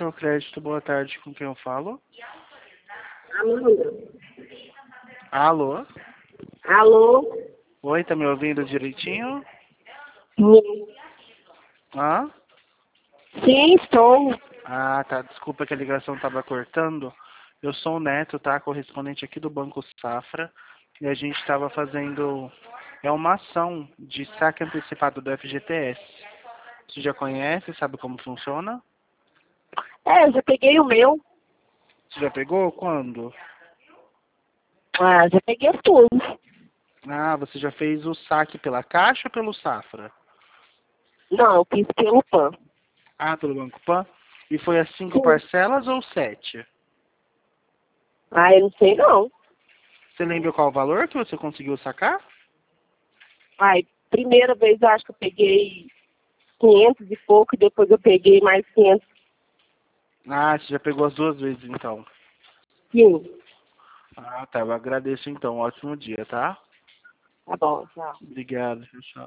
seu crédito, boa tarde, com quem eu falo? Amanda. Alô? Alô? Oi, tá me ouvindo direitinho? Sim. Hã? Sim, estou. Ah, tá, desculpa que a ligação tava cortando. Eu sou o Neto, tá? Correspondente aqui do Banco Safra. E a gente estava fazendo uma ação de saque antecipado do FGTS. Você já conhece, sabe como funciona? Eu já peguei o meu. Você já pegou? Quando? Ah, já peguei tudo. Ah, você já fez o saque pela Caixa ou pelo Safra? Não, eu fiz pelo PAN. Ah, pelo Banco Pan? E foi as 5 Sim. parcelas ou 7? Ah, eu não sei não. Você lembra qual o valor que você conseguiu sacar? Ai, primeira vez eu acho que eu peguei 500 e pouco, e depois eu peguei mais 500. Ah, você já pegou as 2 vezes então. Sim. Ah, tá. Eu agradeço então. Ótimo dia, tá? Tá bom, tchau. Obrigado. Tchau.